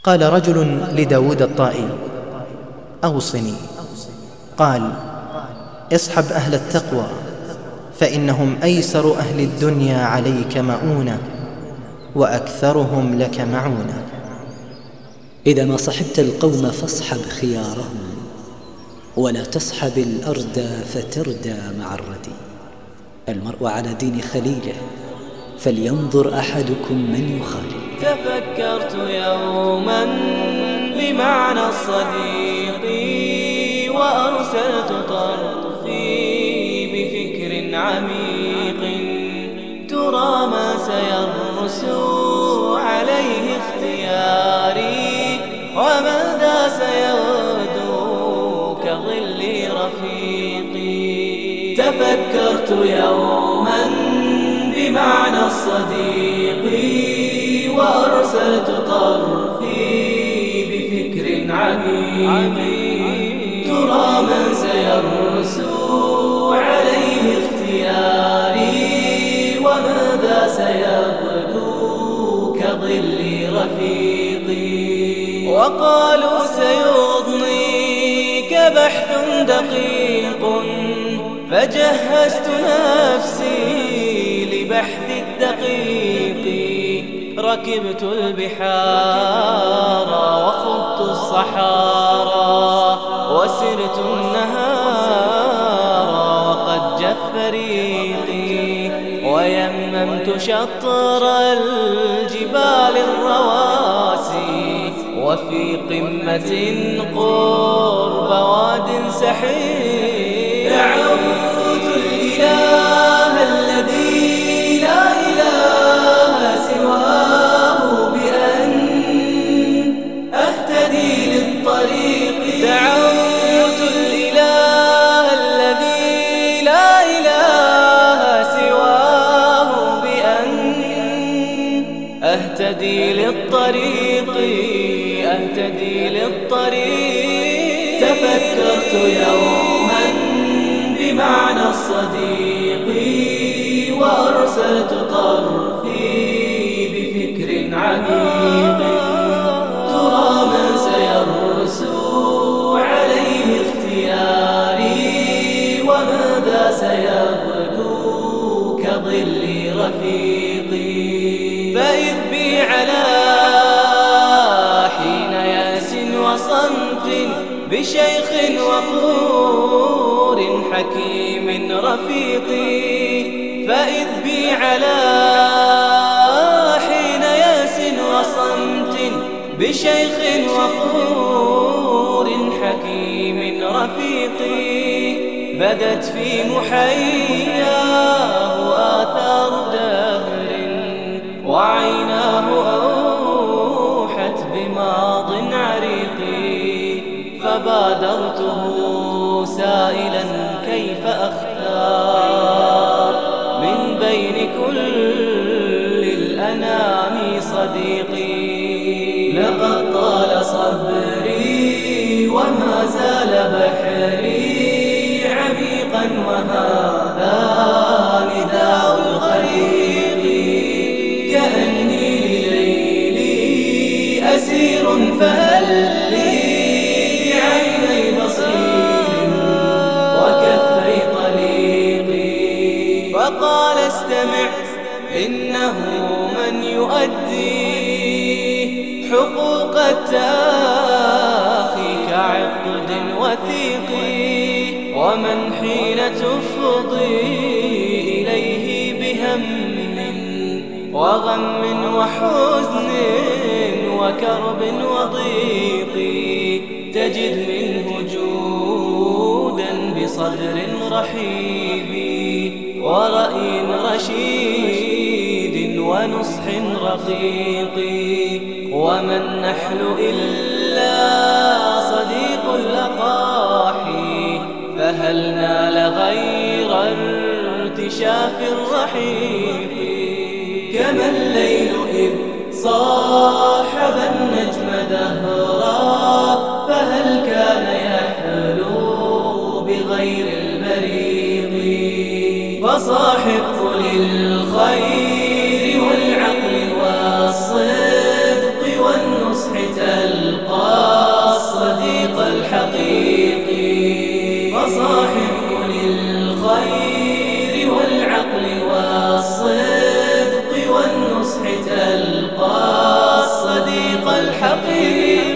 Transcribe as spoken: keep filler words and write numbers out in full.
قال رجل لداود الطائي: أوصني. قال: اصحب أهل التقوى، فإنهم أيسر أهل الدنيا عليك مؤونة، وأكثرهم لك معونة. إذا ما صحبت القوم فاصحب خيارهم، ولا تصحب الأردى فتردى مع الردي. المرء على دين خليله، فلينظر أحدكم من يخالل. تفكرت يوما بمعنى الصديق، وأرسلت طرفي بفكر عميق، ترى ما سيرس عليه اختياري، وماذا سيغدو كظل رفيقي. تفكرت يوما بمعنى الصديق، وأرسلت طرفي بفكر عميق، ترى من سيرس عليه اختياري، وماذا سيغدو كظل رفيقي. وقالوا سيضنيك بحث دقيق، فجهزت نفسي لبحث الدقيق. ركبت البحار وخضت الصحارى، وسرت النهار وقد جف ريقي، ويممت شطر الجبال الرواسي، وفي قمة قرب واد سحيق. دعوت الإله الذي لا إله سواه بأن أهتدي للطريق. دعوت الإله الذي لا إله سواه بأن أهتدي للطريق، أهتدي للطريق. تفكرت يوما بمعنى الصديق، وأرسلت طرفي بفكر عميق، ترى من سيرس عليه اختياري، وماذا سيغدو كظل رفيقي. فإذ بي على حين ياس وصمت، بشيخ وقور حكيم رفيقي. فإذ بي على حين ياس وصمت، بشيخ وقور حكيم رفيقي. بدت في محياه آثار دهر، وعيناه أوحت بماض عريق. فبادرته سائلا كيف أختار من بين كل الأنام صديقي. لقد طال صبري وما زال بحري عميقا، وهذا نداء الغريق. كأني لليلي أسير، فهل لي بعيني بصير وكفي طليقي. فقال استمع، إنه من يؤدي حقوق التاخي كعقد وثيق، ومن حين تفضي إليه بهم وغم وحزن وكرب وضيق، تجد منه جودا بصدر رحيب، ورأي رشيد ونصح رقيق. وما النحل إلا صديق الأقاحي، فهل نال غير ارتشاف الرحيق. كما الليل إذ صاحب النجم دهرا، فهل كان يحلو بغير البريق. فصاحب للخير والعقل والصدق والنصح تاج فصاحب للخير والعقل والصدق والنصح تلقى الصديق الحقيقي.